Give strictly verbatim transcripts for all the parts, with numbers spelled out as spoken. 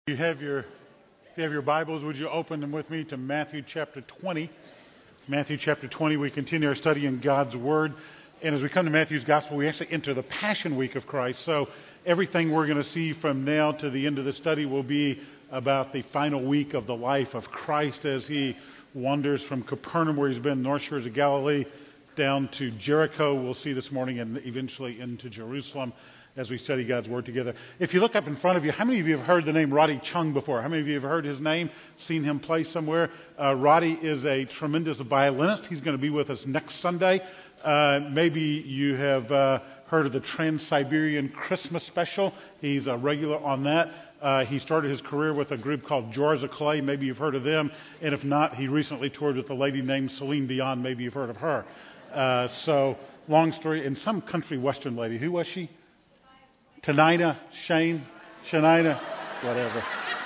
You have your, if you have your Bibles, would you open them with me to Matthew chapter twenty? Matthew chapter twenty, we continue our study in God's Word. And as we come to Matthew's Gospel, we actually enter the Passion Week of Christ. So everything we're going to see from now to the end of the study will be about the final week of the life of Christ as he wanders from Capernaum, where he's been, north shores of Galilee, down to Jericho, we'll see this morning, and eventually into Jerusalem as we study God's Word together. If you look up in front of you, how many of you have heard the name Roddy Chung before? How many of you have heard his name, seen him play somewhere? Uh, Roddy is a tremendous violinist. He's going to be with us next Sunday. Uh, maybe you have uh, heard of the Trans-Siberian Christmas Special. He's a regular on that. Uh, he started his career with a group called Jars of Clay. Maybe you've heard of them. And if not, he recently toured with a lady named Celine Dion. Maybe you've heard of her. Uh, so, long story. And some country western lady. Who was she? Tanina, Shane, Shanina, whatever.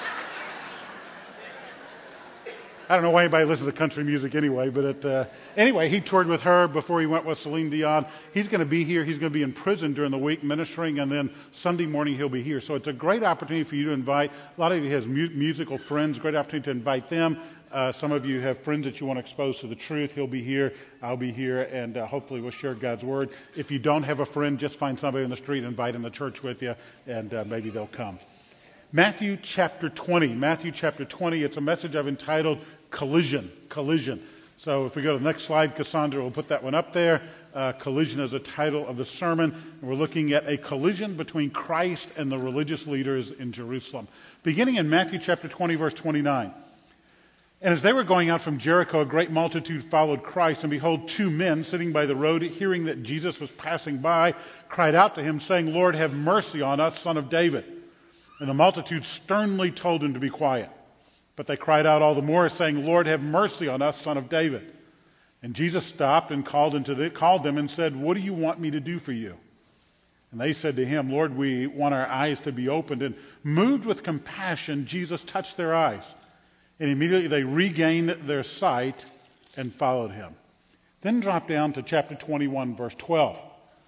I don't know why anybody listens to country music anyway, but it, uh, anyway, he toured with her before he went with Celine Dion. He's going to be here. He's going to be in prison during the week ministering, and then Sunday morning he'll be here. So it's a great opportunity for you to invite. A lot of you have mu- musical friends. Great opportunity to invite them. Uh, some of you have friends that you want to expose to the truth. He'll be here. I'll be here, and uh, hopefully we'll share God's Word. If you don't have a friend, just find somebody in the street and invite them to church with you, and uh, maybe they'll come. Matthew chapter twenty. Matthew chapter twenty. It's a message I've entitled Collision. Collision. So if we go to the next slide, Cassandra will put that one up there. Uh, collision is the title of the sermon. And we're looking at a collision between Christ and the religious leaders in Jerusalem. Beginning in Matthew chapter twenty, verse twenty-nine. And as they were going out from Jericho, a great multitude followed Christ. And behold, two men sitting by the road, hearing that Jesus was passing by, cried out to him, saying, Lord, have mercy on us, Son of David. And the multitude sternly told him to be quiet. But they cried out all the more, saying, Lord, have mercy on us, Son of David. And Jesus stopped and called, into the, called them and said, what do you want me to do for you? And they said to him, Lord, we want our eyes to be opened. And moved with compassion, Jesus touched their eyes. And immediately they regained their sight and followed him. Then drop down to chapter twenty-one, verse twelve.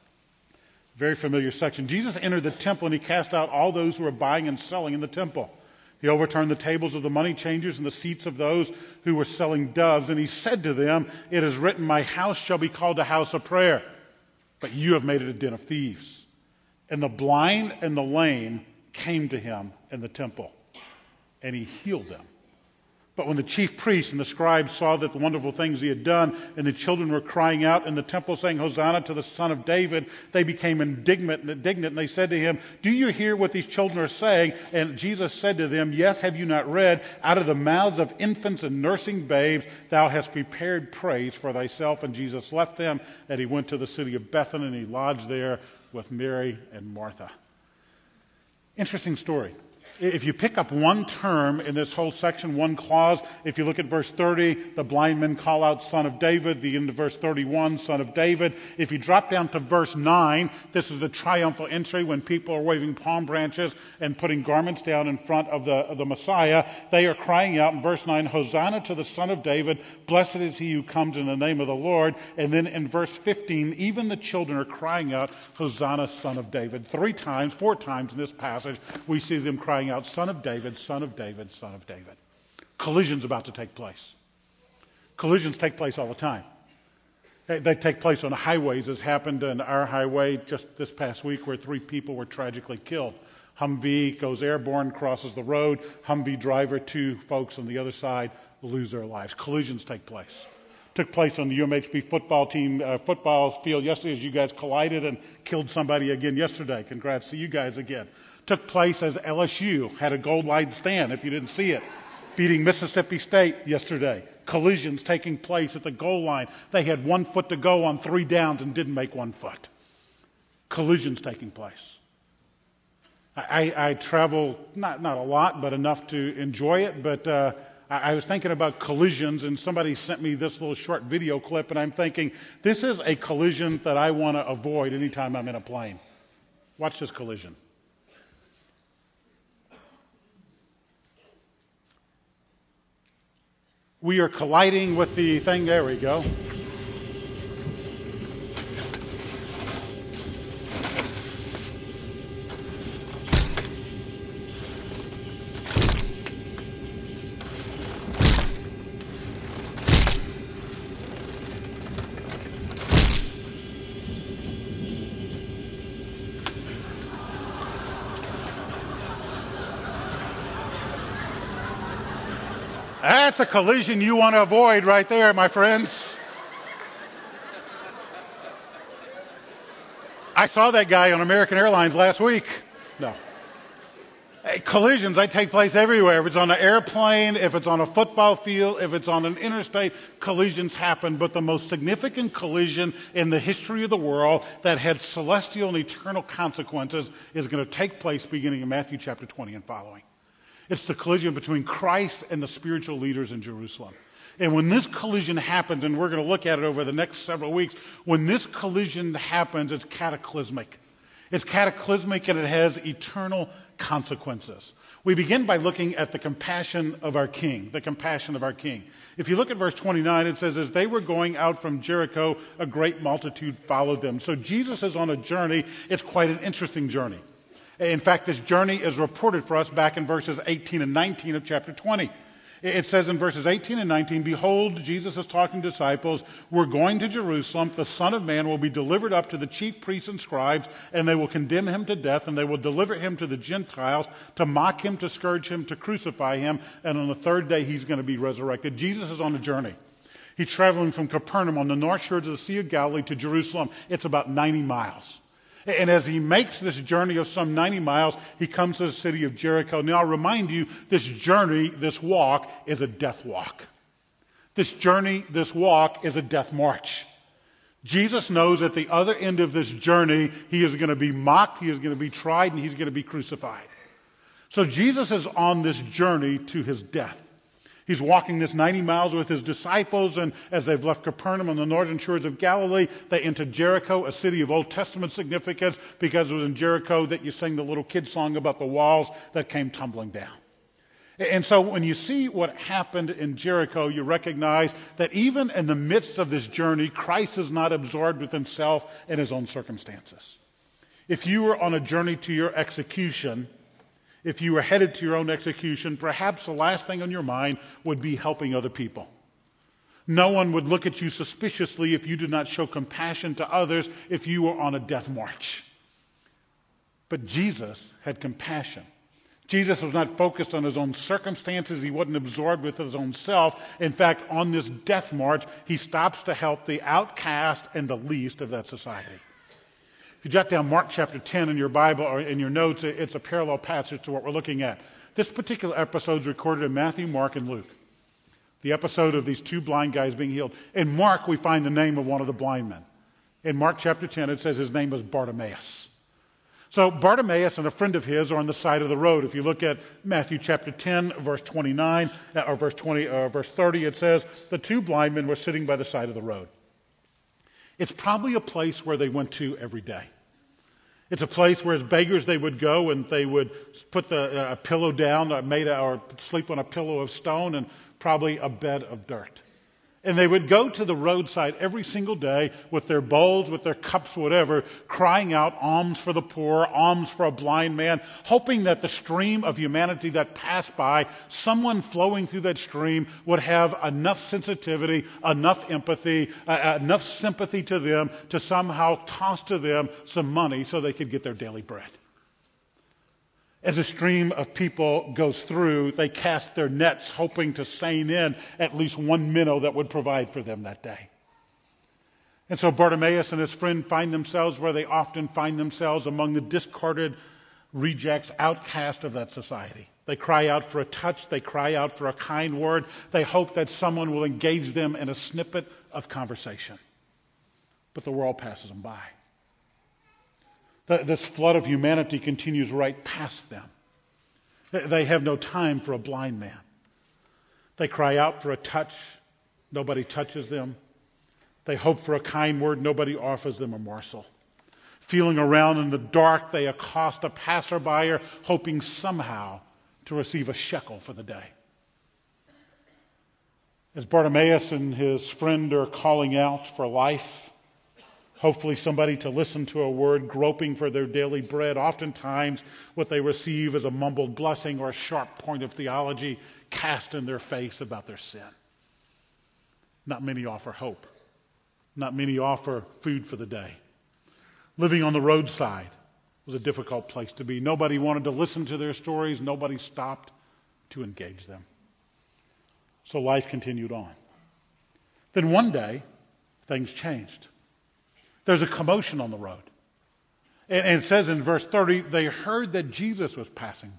Very familiar section. Jesus entered the temple and he cast out all those who were buying and selling in the temple. He overturned the tables of the money changers and the seats of those who were selling doves. And he said to them, it is written, my house shall be called a house of prayer, but you have made it a den of thieves. And the blind and the lame came to him in the temple, and he healed them. But when the chief priests and the scribes saw that the wonderful things he had done, and the children were crying out in the temple saying, Hosanna to the Son of David, they became indignant, and indignant, and they said to him, do you hear what these children are saying? And Jesus said to them, yes, have you not read, out of the mouths of infants and nursing babes, thou hast prepared praise for thyself. And Jesus left them, and he went to the city of Bethany, and he lodged there with Mary and Martha. Interesting story. If you pick up one term in this whole section, one clause, if you look at verse thirty, the blind men call out Son of David. The end of verse thirty-one, Son of David. If you drop down to verse nine, this is the triumphal entry when people are waving palm branches and putting garments down in front of the, of the Messiah. They are crying out in verse nine, Hosanna to the Son of David. Blessed is he who comes in the name of the Lord. And then in verse fifteen, even the children are crying out, Hosanna, Son of David. Three times, four times in this passage, we see them crying out, Son of David, Son of David, Son of David. Collision's about to take place. Collisions take place all the time. They, they take place on the highways, as happened on our highway just this past week, where three people were tragically killed. Humvee goes airborne, crosses the road. Humvee driver, two folks on the other side lose their lives. Collisions take place. Took place on the U M H B football team uh, football field yesterday as you guys collided and killed somebody again yesterday. Congrats to you guys again. Took place as L S U had a goal line stand, if you didn't see it, beating Mississippi State yesterday. Collisions taking place at the goal line. They had one foot to go on three downs and didn't make one foot. Collisions taking place. I, I, I travel, not, not a lot, but enough to enjoy it, but uh, I was thinking about collisions, and somebody sent me this little short video clip, and I'm thinking, this is a collision that I want to avoid anytime I'm in a plane. Watch this collision. We are colliding with the thing. There we go. That's a collision you want to avoid right there, my friends. I saw that guy on American Airlines last week. No. Hey, collisions, they take place everywhere. If it's on an airplane, if it's on a football field, if it's on an interstate, collisions happen. But the most significant collision in the history of the world that had celestial and eternal consequences is going to take place beginning in Matthew chapter twenty and following. It's the collision between Christ and the spiritual leaders in Jerusalem. And when this collision happens, and we're going to look at it over the next several weeks, when this collision happens, it's cataclysmic. It's cataclysmic and it has eternal consequences. We begin by looking at the compassion of our King, the compassion of our King. If you look at verse twenty-nine, it says, as they were going out from Jericho, a great multitude followed them. So Jesus is on a journey. It's quite an interesting journey. In fact, this journey is reported for us back in verses eighteen and nineteen of chapter twenty. It says in verses eighteen and nineteen, behold, Jesus is talking to disciples, we're going to Jerusalem, the Son of Man will be delivered up to the chief priests and scribes, and they will condemn him to death, and they will deliver him to the Gentiles, to mock him, to scourge him, to crucify him, and on the third day he's going to be resurrected. Jesus is on a journey. He's traveling from Capernaum on the north shores of the Sea of Galilee to Jerusalem. It's about ninety miles. And as he makes this journey of some ninety miles, he comes to the city of Jericho. Now, I'll remind you, this journey, this walk, is a death walk. This journey, this walk, is a death march. Jesus knows at the other end of this journey, he is going to be mocked, he is going to be tried, and he's going to be crucified. So Jesus is on this journey to his death. He's walking this ninety miles with his disciples, and as they've left Capernaum on the northern shores of Galilee, they enter Jericho, a city of Old Testament significance, because it was in Jericho that you sing the little kid song about the walls that came tumbling down. And so when you see what happened in Jericho, you recognize that even in the midst of this journey, Christ is not absorbed with himself and his own circumstances. If you were on a journey to your execution, if you were headed to your own execution, perhaps the last thing on your mind would be helping other people. No one would look at you suspiciously if you did not show compassion to others if you were on a death march. But Jesus had compassion. Jesus was not focused on his own circumstances. He wasn't absorbed with his own self. In fact, on this death march, he stops to help the outcast and the least of that society. If you jot down Mark chapter ten in your Bible or in your notes, it's a parallel passage to what we're looking at. This particular episode is recorded in Matthew, Mark, and Luke. The episode of these two blind guys being healed. In Mark, we find the name of one of the blind men. In Mark chapter ten, it says his name was Bartimaeus. So Bartimaeus and a friend of his are on the side of the road. If you look at Matthew chapter ten, verse twenty-nine, or verse twenty, or verse thirty, it says the two blind men were sitting by the side of the road. It's probably a place where they went to every day. It's a place where as beggars they would go and they would put the, uh, a pillow down or, made a, or sleep on a pillow of stone and probably a bed of dirt. And they would go to the roadside every single day with their bowls, with their cups, whatever, crying out alms for the poor, alms for a blind man, hoping that the stream of humanity that passed by, someone flowing through that stream would have enough sensitivity, enough empathy, uh, enough sympathy to them to somehow toss to them some money so they could get their daily bread. As a stream of people goes through, they cast their nets hoping to seine in at least one minnow that would provide for them that day. And so Bartimaeus and his friend find themselves where they often find themselves among the discarded rejects, outcast of that society. They cry out for a touch. They cry out for a kind word. They hope that someone will engage them in a snippet of conversation. But the world passes them by. This flood of humanity continues right past them. They have no time for a blind man. They cry out for a touch. Nobody touches them. They hope for a kind word. Nobody offers them a morsel. Feeling around in the dark, they accost a passerby, hoping somehow to receive a shekel for the day. As Bartimaeus and his friend are calling out for life, hopefully somebody to listen to a word, groping for their daily bread. Oftentimes what they receive is a mumbled blessing or a sharp point of theology cast in their face about their sin. Not many offer hope. Not many offer food for the day. Living on the roadside was a difficult place to be. Nobody wanted to listen to their stories. Nobody stopped to engage them. So life continued on. Then one day, things changed. There's a commotion on the road. And it says in verse thirty, they heard that Jesus was passing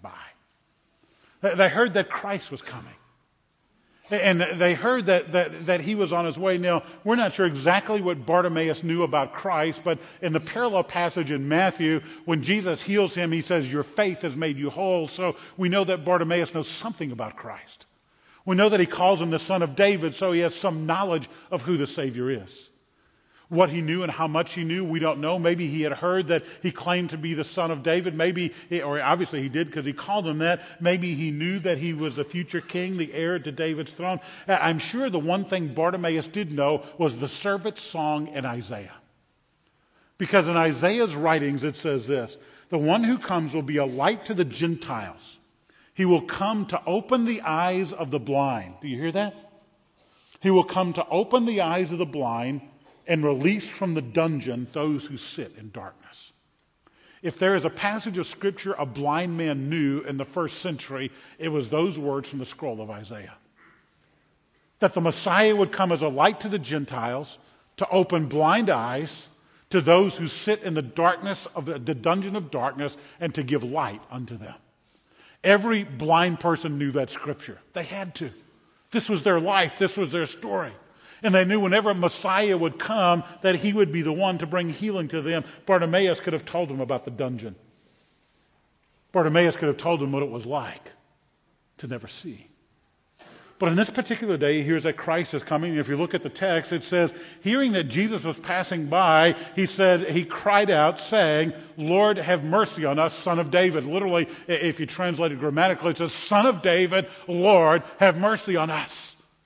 by. They heard that Christ was coming. And they heard that, that, that he was on his way. Now, we're not sure exactly what Bartimaeus knew about Christ, but in the parallel passage in Matthew, when Jesus heals him, he says, your faith has made you whole. So we know that Bartimaeus knows something about Christ. We know that he calls him the son of David, so he has some knowledge of who the Savior is. What he knew and how much he knew, we don't know. Maybe he had heard that he claimed to be the son of David. Maybe, or obviously he did because he called him that. Maybe he knew that he was the future king, the heir to David's throne. I'm sure the one thing Bartimaeus did know was the servant's song in Isaiah. Because in Isaiah's writings it says this, the one who comes will be a light to the Gentiles. He will come to open the eyes of the blind. Do you hear that? He will come to open the eyes of the blind and release from the dungeon those who sit in darkness. If there is a passage of Scripture a blind man knew in the first century, it was those words from the scroll of Isaiah. That the Messiah would come as a light to the Gentiles, to open blind eyes to those who sit in the darkness of the, the dungeon of darkness, and to give light unto them. Every blind person knew that Scripture. They had to. This was their life. This was their story. And they knew whenever Messiah would come that he would be the one to bring healing to them. Bartimaeus could have told them about the dungeon. Bartimaeus could have told them what it was like to never see. But on this particular day, he hears that Christ is coming. And if you look at the text, it says, hearing that Jesus was passing by, he said, he cried out saying, Lord, have mercy on us, Son of David. Literally, if you translate it grammatically, it says, Son of David, Lord, have mercy on us.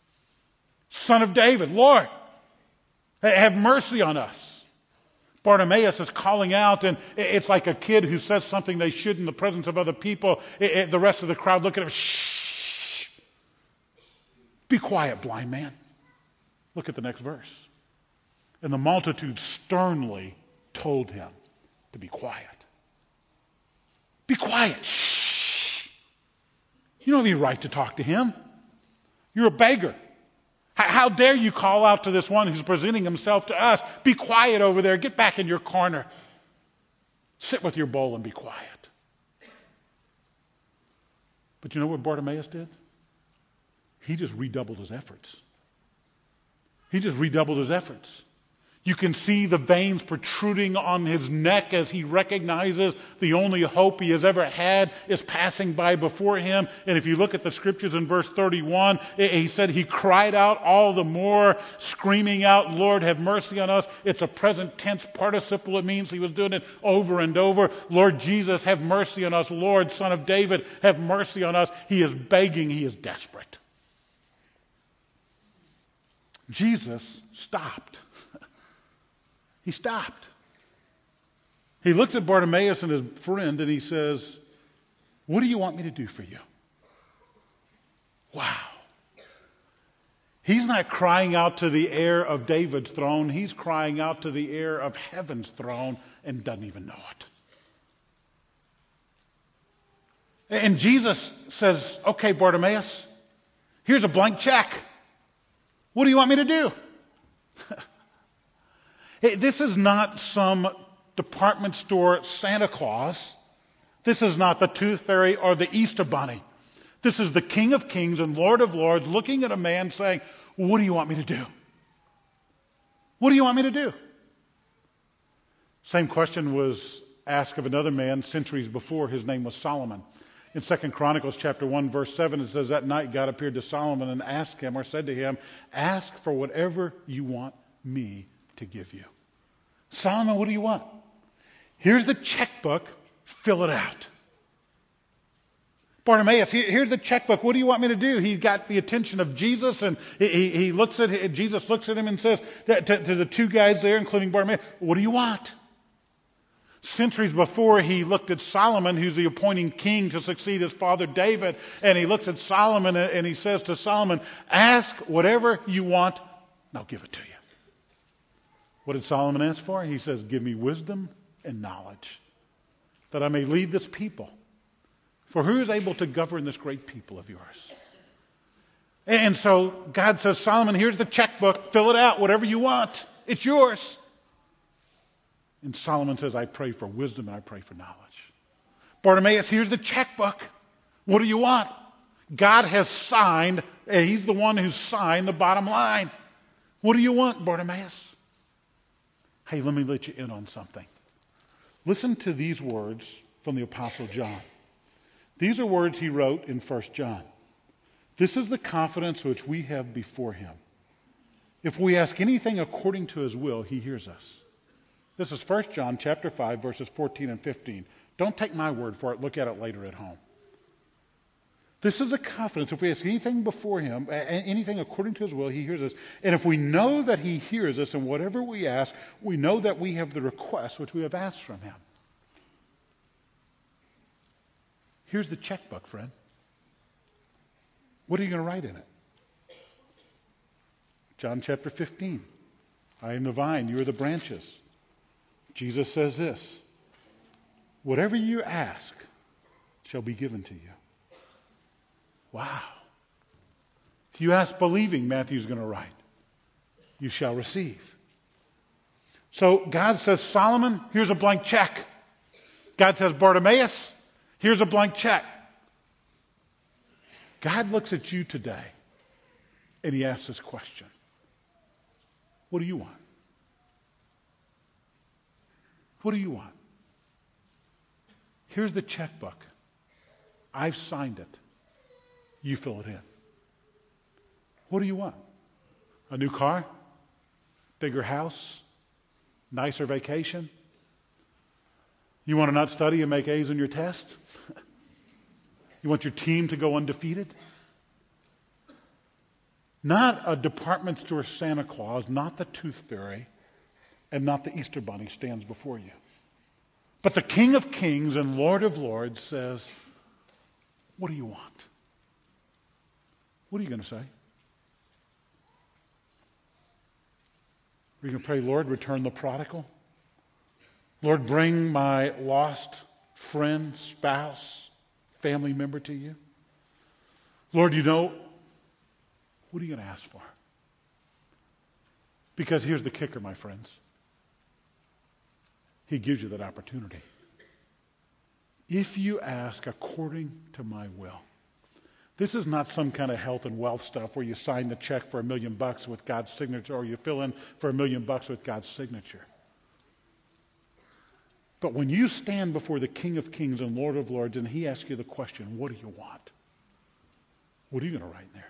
Son of David, Lord, have mercy on us. Bartimaeus is calling out, and it's like a kid who says something they should in the presence of other people. It, it, the rest of the crowd look at him, shh. Be quiet, blind man. Look at the next verse. And the multitude sternly told him to be quiet. Be quiet. Shh. You don't have any right to talk to him. You're a beggar. How dare you call out to this one who's presenting himself to us? Be quiet over there. Get back in your corner. Sit with your bowl and be quiet. But you know what Bartimaeus did? He just redoubled his efforts. He just redoubled his efforts. You can see the veins protruding on his neck as he recognizes the only hope he has ever had is passing by before him. And if you look at the scriptures in verse thirty-one, he said he cried out all the more, screaming out, Lord, have mercy on us. It's a present tense participle. It means he was doing it over and over. Lord Jesus, have mercy on us. Lord, Son of David, have mercy on us. He is begging. He is desperate. Jesus stopped. He stopped. He looks at Bartimaeus and his friend and he says, what do you want me to do for you? Wow. He's not crying out to the heir of David's throne. He's crying out to the heir of heaven's throne and doesn't even know it. And Jesus says, okay, Bartimaeus, here's a blank check. What do you want me to do? This is not some department store Santa Claus. This is not the Tooth Fairy or the Easter Bunny. This is the King of Kings and Lord of Lords looking at a man saying, what do you want me to do? What do you want me to do? Same question was asked of another man centuries before. His name was Solomon. In Second Chronicles chapter one, verse seven, it says, that night God appeared to Solomon and asked him, or said to him, ask for whatever you want me to give you. Solomon, what do you want? Here's the checkbook. Fill it out. Bartimaeus, here's the checkbook. What do you want me to do? He got the attention of Jesus, and he, he looks at Jesus looks at him and says to, to the two guys there, including Bartimaeus, what do you want? Centuries before, he looked at Solomon, who's the appointing king to succeed his father David, and he looks at Solomon and he says to Solomon, ask whatever you want, and I'll give it to you. What did Solomon ask for? He says, give me wisdom and knowledge, that I may lead this people. For who is able to govern this great people of yours? And so God says, Solomon, here's the checkbook. Fill it out, whatever you want. It's yours. And Solomon says, I pray for wisdom and I pray for knowledge. Bartimaeus, here's the checkbook. What do you want? God has signed, and he's the one who signed the bottom line. What do you want, Bartimaeus? Hey, let me let you in on something. Listen to these words from the Apostle John. These are words he wrote in First John. This is the confidence which we have before him. If we ask anything according to his will, he hears us. This is First John chapter five, verses fourteen and fifteen. Don't take my word for it. Look at it later at home. This is the confidence. If we ask anything before him, anything according to his will, he hears us. And if we know that he hears us in whatever we ask, we know that we have the request which we have asked from him. Here's the checkbook, friend. What are you going to write in it? John chapter fifteen. I am the vine, you are the branches. Jesus says this. Whatever you ask shall be given to you. Wow. If you ask believing, Matthew's going to write, you shall receive. So God says, Solomon, here's a blank check. God says, Bartimaeus, here's a blank check. God looks at you today and he asks this question. What do you want? What do you want? Here's the checkbook. I've signed it. You fill it in. What do you want? A new car? Bigger house? Nicer vacation? You want to not study and make A's on your test? You want your team to go undefeated? Not a department store Santa Claus, not the Tooth Fairy, and not the Easter Bunny stands before you. But the King of Kings and Lord of Lords says, what do you want? What are you going to say? Are you going to pray, Lord, return the prodigal? Lord, bring my lost friend, spouse, family member to you? Lord, you know, what are you going to ask for? Because here's the kicker, my friends. He gives you that opportunity. If you ask according to my will. This is not some kind of health and wealth stuff where you sign the check for a million bucks with God's signature or you fill in for a million bucks with God's signature. But when you stand before the King of Kings and Lord of Lords and he asks you the question, what do you want? What are you going to write in there?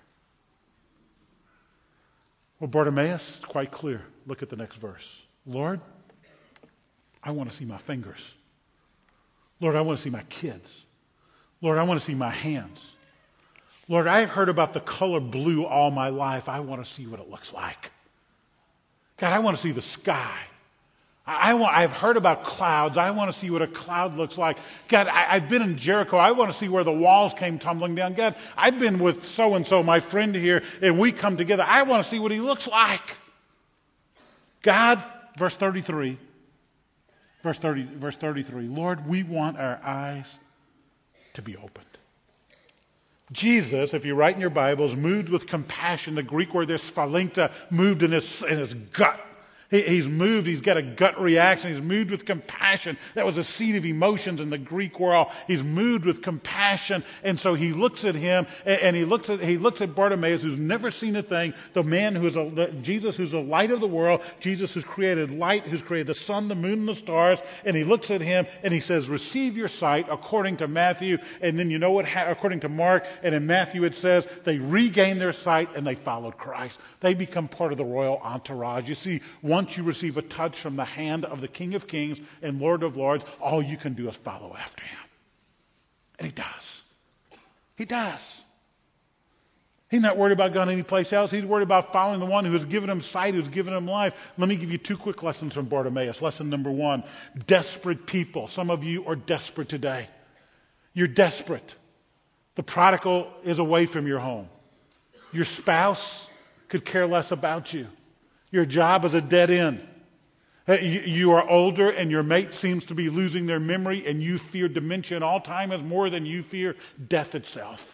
Well, Bartimaeus, it's quite clear. Look at the next verse. Lord, I want to see my fingers. Lord, I want to see my kids. Lord, I want to see my hands. Lord, I've heard about the color blue all my life. I want to see what it looks like. God, I want to see the sky. I, I want, I've heard about clouds. I want to see what a cloud looks like. God, I, I've been in Jericho. I want to see where the walls came tumbling down. God, I've been with so-and-so, my friend here, and we come together. I want to see what he looks like. God, verse thirty-three, verse thirty, verse thirty-three, Lord, we want our eyes to be opened. Jesus, if you write in your Bibles, moved with compassion. The Greek word there, sphalinta, moved in his, in his gut. He, he's moved. He's got a gut reaction. He's moved with compassion. That was a seed of emotions in the Greek world. He's moved with compassion. And so he looks at him, and, and he looks at he looks at Bartimaeus, who's never seen a thing. The man who is a, the, Jesus, who's the light of the world. Jesus, who's created light, who's created the sun, the moon, and the stars. And he looks at him, and he says, "Receive your sight," according to Matthew. And then you know what? Ha- according to Mark, and in Matthew it says they regained their sight and they followed Christ. They become part of the royal entourage. You see, one Once you receive a touch from the hand of the King of Kings and Lord of Lords, all you can do is follow after him. And he does. He does. He's not worried about going anyplace else. He's worried about following the one who has given him sight, who's given him life. Let me give you two quick lessons from Bartimaeus. Lesson number one, desperate people. Some of you are desperate today. You're desperate. The prodigal is away from your home. Your spouse could care less about you. Your job is a dead end. You are older and your mate seems to be losing their memory and you fear dementia and Alzheimer's more than you fear death itself.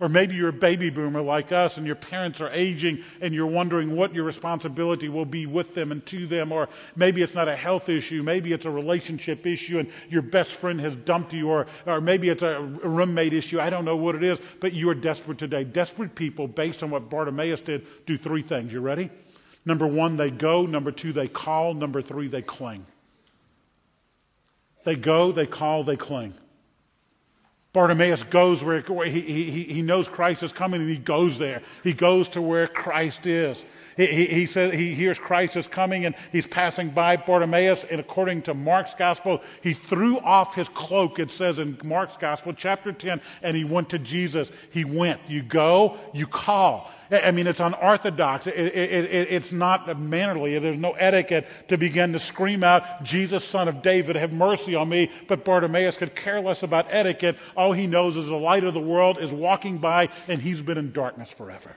Or maybe you're a baby boomer like us and your parents are aging and you're wondering what your responsibility will be with them and to them. Or maybe it's not a health issue. Maybe it's a relationship issue and your best friend has dumped you. Or, or maybe it's a roommate issue. I don't know what it is, but you are desperate today. Desperate people, based on what Bartimaeus did, do three things. You ready? Number one, they go. Number two, they call. Number three, they cling. They go, they call, they cling. Bartimaeus goes where he, he, he knows Christ is coming and he goes there. He goes to where Christ is. He, he, he says he hears Christ is coming and he's passing by Bartimaeus, and according to Mark's gospel, he threw off his cloak, it says in Mark's gospel, chapter ten, and he went to Jesus. He went. You go, you call. I mean, it's unorthodox. It, it, it, it's not mannerly. There's no etiquette to begin to scream out, Jesus, Son of David, have mercy on me. But Bartimaeus could care less about etiquette. All he knows is the light of the world is walking by, and he's been in darkness forever.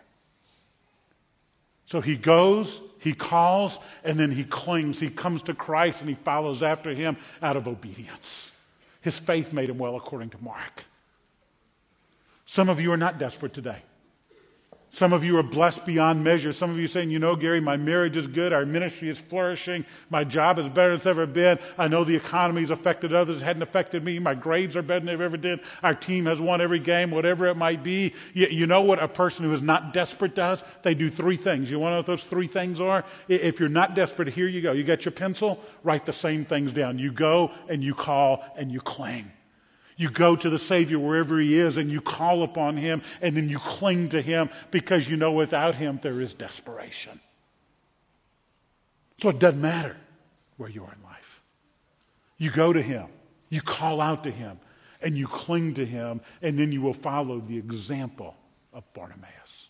So he goes, he calls, and then he clings. He comes to Christ, and he follows after him out of obedience. His faith made him well, according to Mark. Some of you are not desperate today. Some of you are blessed beyond measure. Some of you are saying, you know, Gary, my marriage is good. Our ministry is flourishing. My job is better than it's ever been. I know the economy has affected others. It hadn't affected me. My grades are better than they've ever did. Our team has won every game, whatever it might be. You, you know what a person who is not desperate does? They do three things. You want to know what those three things are? If you're not desperate, here you go. You got your pencil? Write the same things down. You go and you call and you cling. You go to the Savior wherever He is and you call upon Him and then you cling to Him because you know without Him there is desperation. So it doesn't matter where you are in life. You go to Him, you call out to Him, and you cling to Him, and then you will follow the example of Bartimaeus.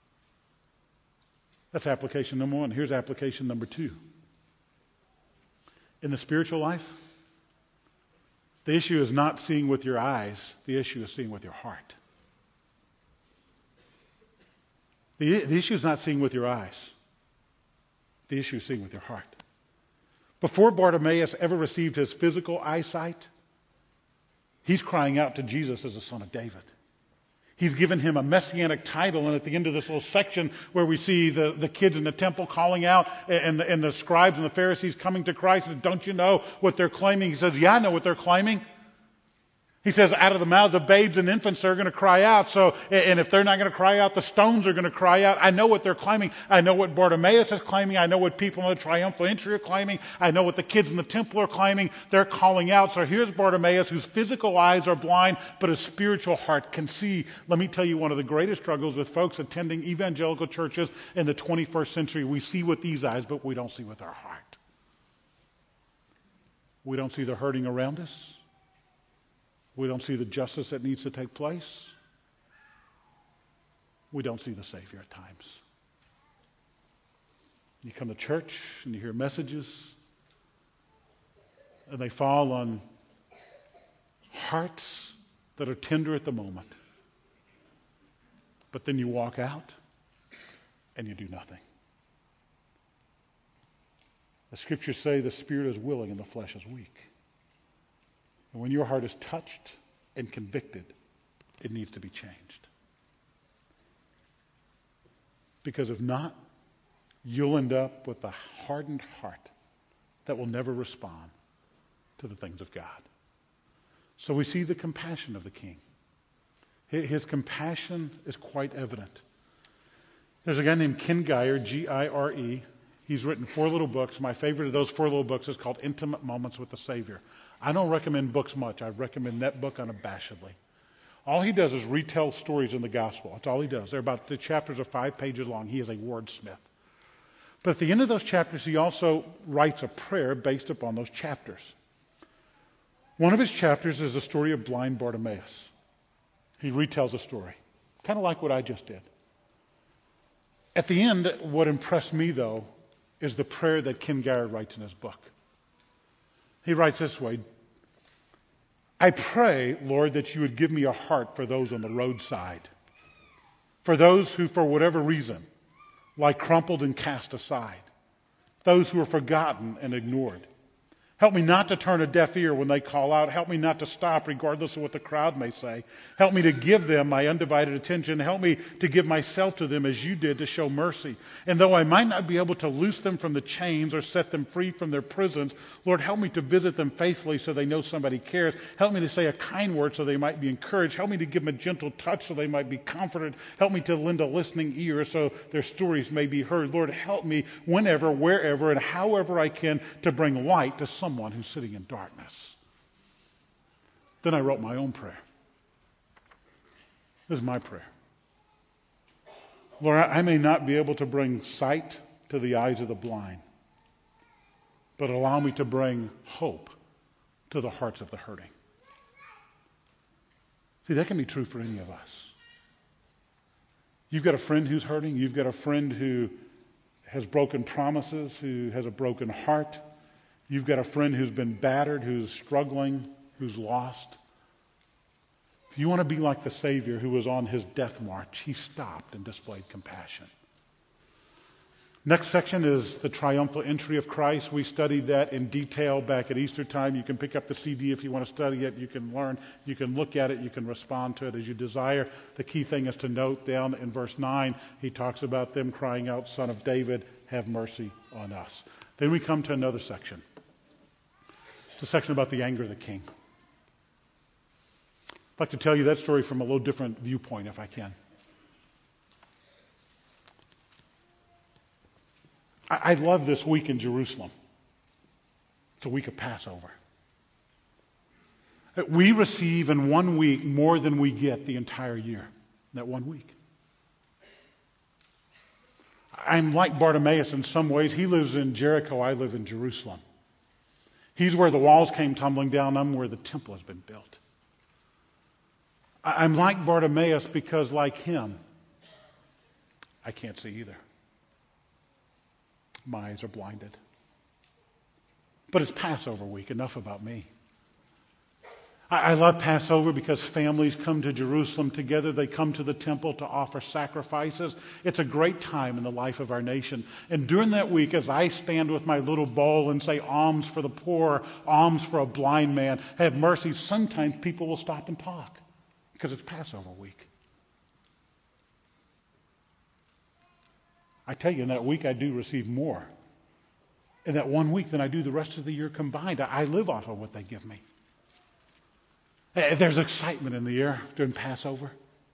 That's application number one. Here's application number two. In the spiritual life, the issue is not seeing with your eyes. The issue is seeing with your heart. The, the issue is not seeing with your eyes. The issue is seeing with your heart. Before Bartimaeus ever received his physical eyesight, he's crying out to Jesus as the Son of David. He's given him a messianic title, and at the end of this little section where we see the, the kids in the temple calling out and the, and the scribes and the Pharisees coming to Christ, and don't you know what they're claiming? He says, yeah, I know what they're claiming. He says, out of the mouths of babes and infants, they're going to cry out. So, and if they're not going to cry out, the stones are going to cry out. I know what they're claiming. I know what Bartimaeus is claiming. I know what people in the triumphal entry are claiming. I know what the kids in the temple are claiming. They're calling out. So here's Bartimaeus, whose physical eyes are blind, but his spiritual heart can see. Let me tell you, one of the greatest struggles with folks attending evangelical churches in the twenty-first century, we see with these eyes, but we don't see with our heart. We don't see the hurting around us. We don't see the justice that needs to take place. We don't see the Savior at times. You come to church and you hear messages, and they fall on hearts that are tender at the moment. But then you walk out and you do nothing. The scriptures say the spirit is willing and the flesh is weak. And when your heart is touched and convicted, it needs to be changed. Because if not, you'll end up with a hardened heart that will never respond to the things of God. So we see the compassion of the king. His compassion is quite evident. There's a guy named Ken Gire, G I R E. He's written four little books. My favorite of those four little books is called Intimate Moments with the Savior. I don't recommend books much. I recommend that book unabashedly. All he does is retell stories in the gospel. That's all he does. They're about, the chapters are five pages long. He is a wordsmith. But at the end of those chapters, he also writes a prayer based upon those chapters. One of his chapters is the story of blind Bartimaeus. He retells a story, kind of like what I just did. At the end, what impressed me, though, is the prayer that Ken Gire writes in his book. He writes this way: I pray, Lord, that you would give me a heart for those on the roadside, for those who, for whatever reason, lie crumpled and cast aside, those who are forgotten and ignored. Help me not to turn a deaf ear when they call out. Help me not to stop regardless of what the crowd may say. Help me to give them my undivided attention. Help me to give myself to them as you did to show mercy. And though I might not be able to loose them from the chains or set them free from their prisons, Lord, help me to visit them faithfully so they know somebody cares. Help me to say a kind word so they might be encouraged. Help me to give them a gentle touch so they might be comforted. Help me to lend a listening ear so their stories may be heard. Lord, help me whenever, wherever, and however I can to bring light to someone Someone who's sitting in darkness. Then I wrote my own prayer. This is my prayer. Lord, I may not be able to bring sight to the eyes of the blind, but allow me to bring hope to the hearts of the hurting. See, that can be true for any of us. You've got a friend who's hurting. You've got a friend who has broken promises, who has a broken heart. You've got a friend who's been battered, who's struggling, who's lost. If you want to be like the Savior who was on his death march, he stopped and displayed compassion. Next section is the triumphal entry of Christ. We studied that in detail back at Easter time. You can pick up the C D if you want to study it. You can learn. You can look at it. You can respond to it as you desire. The key thing is to note down in verse nine, he talks about them crying out, Son of David, have mercy on us. Then we come to another section. It's a section about the anger of the king. I'd like to tell you that story from a little different viewpoint, if I can. I, I love this week in Jerusalem. It's a week of Passover. We receive in one week more than we get the entire year. That one week. I'm like Bartimaeus in some ways. He lives in Jericho. I live in Jerusalem. He's where the walls came tumbling down. I'm where the temple has been built. I'm like Bartimaeus because, like him, I can't see either. My eyes are blinded. But it's Passover week. Enough about me. I love Passover because families come to Jerusalem together. They come to the temple to offer sacrifices. It's a great time in the life of our nation. And during that week, as I stand with my little bowl and say, alms for the poor, alms for a blind man, have mercy, sometimes people will stop and talk because it's Passover week. I tell you, in that week, I do receive more in that one week than I do the rest of the year combined. I live off of what they give me. There's excitement in the air during Passover.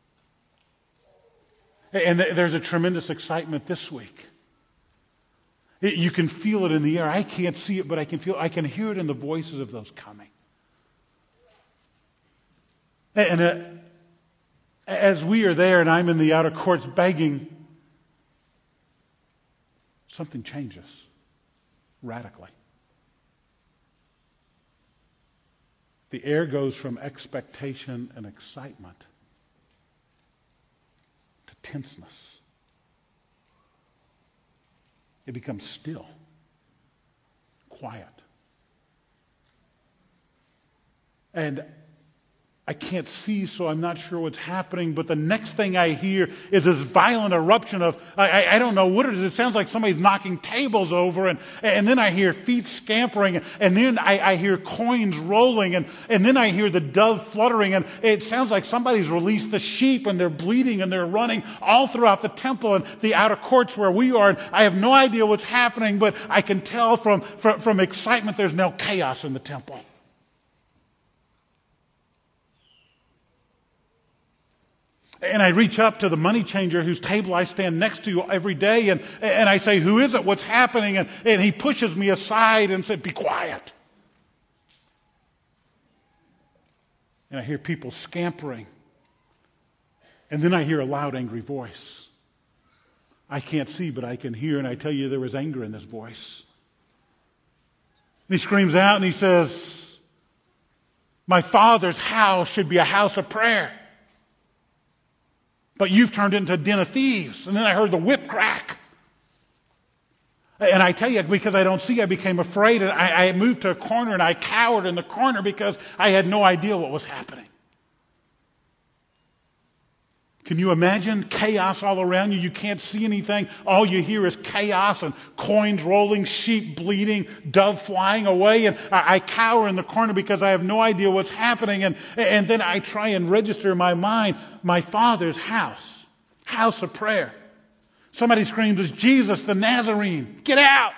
And there's a tremendous excitement this week. You can feel it in the air. I can't see it, but I can feel it. I can hear it in the voices of those coming. And uh, as we are there and I'm in the outer courts begging, something changes radically. The air goes from expectation and excitement to tenseness. It becomes still, quiet. And I can't see, so I'm not sure what's happening. But the next thing I hear is this violent eruption of, I, I, I don't know what it is. It sounds like somebody's knocking tables over. And, and then I hear feet scampering. And then I, I hear coins rolling. And, and then I hear the dove fluttering. And it sounds like somebody's released the sheep and they're bleeding and they're running all throughout the temple and the outer courts where we are. And I have no idea what's happening, but I can tell from, from, from excitement there's no chaos in the temple. And I reach up to the money changer whose table I stand next to every day, and, and I say, who is it? What's happening? And, and he pushes me aside and said, be quiet. And I hear people scampering. And then I hear a loud, angry voice. I can't see, but I can hear, and I tell you there was anger in this voice. And he screams out and he says, my Father's house should be a house of prayer. But you've turned it into a den of thieves. And then I heard the whip crack. And I tell you, because I don't see, I became afraid. And I, I moved to a corner and I cowered in the corner because I had no idea what was happening. Can you imagine chaos all around you? You can't see anything. All you hear is chaos and coins rolling, sheep bleeding, dove flying away. And I, I cower in the corner because I have no idea what's happening. And, and then I try and register in my mind my Father's house, house of prayer. Somebody screams, "It's Jesus the Nazarene. Get out!"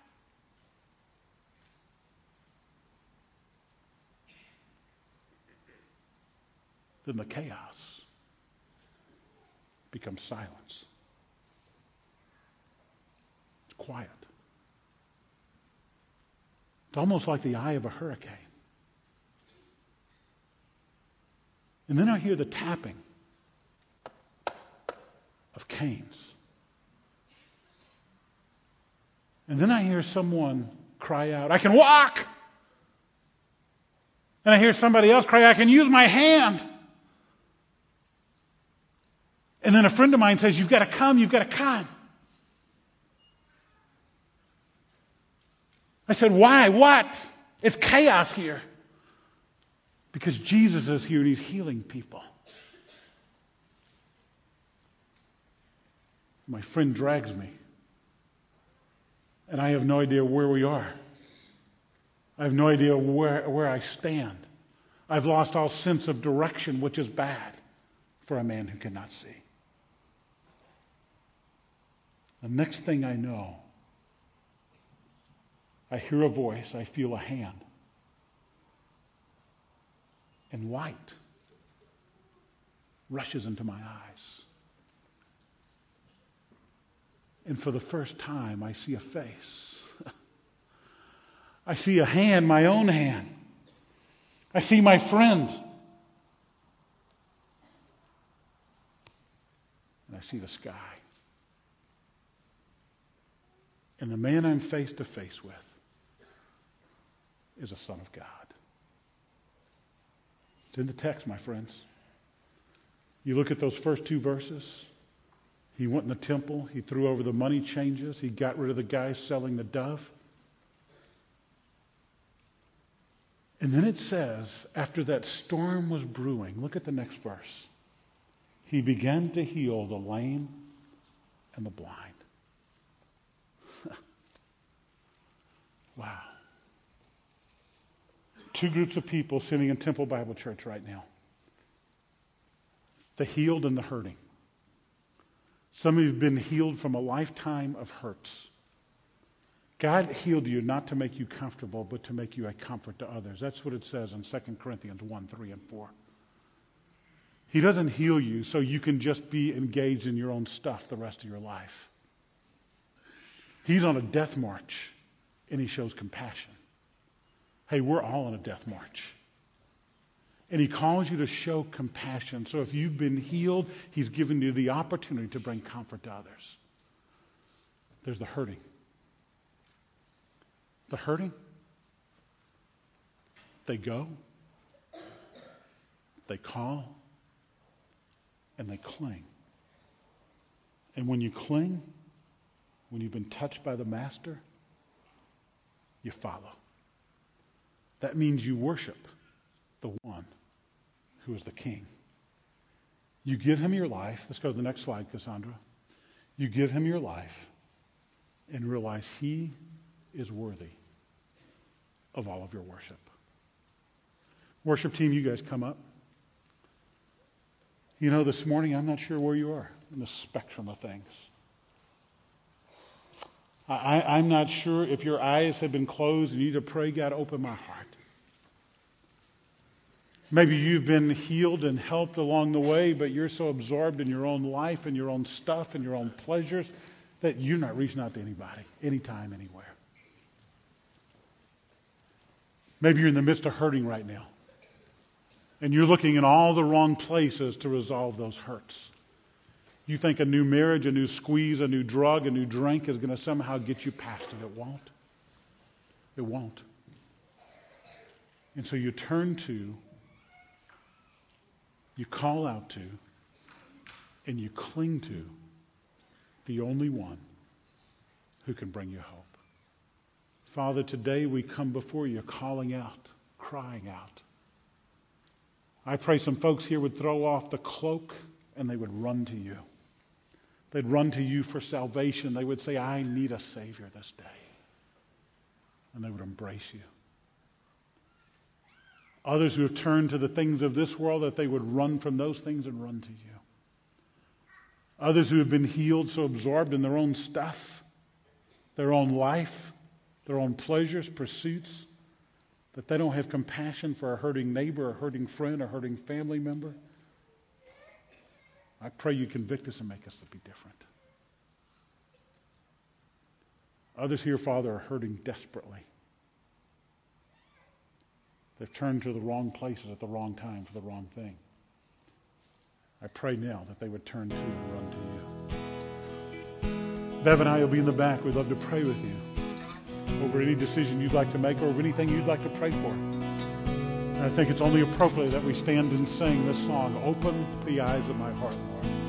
Then the chaos becomes silence. It's quiet. It's almost like the eye of a hurricane. And then I hear the tapping of canes. And then I hear someone cry out, "I can walk!" And I hear somebody else cry, "I can use my hand!" And then a friend of mine says, "You've got to come, you've got to come." I said, "Why? What?" "It's chaos here." Because Jesus is here and He's healing people. My friend drags me. And I have no idea where we are. I have no idea where, where I stand. I've lost all sense of direction, which is bad for a man who cannot see. The next thing I know, I hear a voice, I feel a hand. And light rushes into my eyes. And for the first time, I see a face. I see a hand, my own hand. I see my friend. And I see the sky. And the man I'm face to face with is a Son of God. It's in the text, my friends. You look at those first two verses. He went in the temple. He threw over the money changes. He got rid of the guys selling the dove. And then it says, after that storm was brewing, look at the next verse. He began to heal the lame and the blind. Wow. Two groups of people sitting in Temple Bible Church right now. The healed and the hurting. Some of you have been healed from a lifetime of hurts. God healed you not to make you comfortable, but to make you a comfort to others. That's what it says in Second Corinthians one, three, and four. He doesn't heal you so you can just be engaged in your own stuff the rest of your life. He's on a death march, and He shows compassion. Hey, we're all on a death march. And He calls you to show compassion. So if you've been healed, He's given you the opportunity to bring comfort to others. There's the hurting. The hurting, they go, they call, and they cling. And when you cling, when you've been touched by the Master, you follow. That means you worship the one who is the King. You give Him your life. Let's go to the next slide, Cassandra. You give Him your life and realize He is worthy of all of your worship. Worship team, you guys come up. You know, this morning, I'm not sure where you are in the spectrum of things. I, I'm not sure if your eyes have been closed and you need to pray, God, open my heart. Maybe you've been healed and helped along the way, but you're so absorbed in your own life and your own stuff and your own pleasures that you're not reaching out to anybody, anytime, anywhere. Maybe you're in the midst of hurting right now. And you're looking in all the wrong places to resolve those hurts. You think a new marriage, a new squeeze, a new drug, a new drink is going to somehow get you past it. It won't. It won't. And so you turn to, you call out to, and you cling to the only one who can bring you hope. Father, today we come before you calling out, crying out. I pray some folks here would throw off the cloak and they would run to you. They'd run to you for salvation. They would say, I need a Savior this day. And they would embrace you. Others who have turned to the things of this world, that they would run from those things and run to you. Others who have been healed, so absorbed in their own stuff, their own life, their own pleasures, pursuits, that they don't have compassion for a hurting neighbor, a hurting friend, a hurting family member. I pray you convict us and make us to be different. Others here, Father, are hurting desperately. They've turned to the wrong places at the wrong time for the wrong thing. I pray now that they would turn to and run to you. Bev and I will be in the back. We'd love to pray with you over any decision you'd like to make or over anything you'd like to pray for. And I think it's only appropriate that we stand and sing this song, Open the Eyes of My Heart, Lord.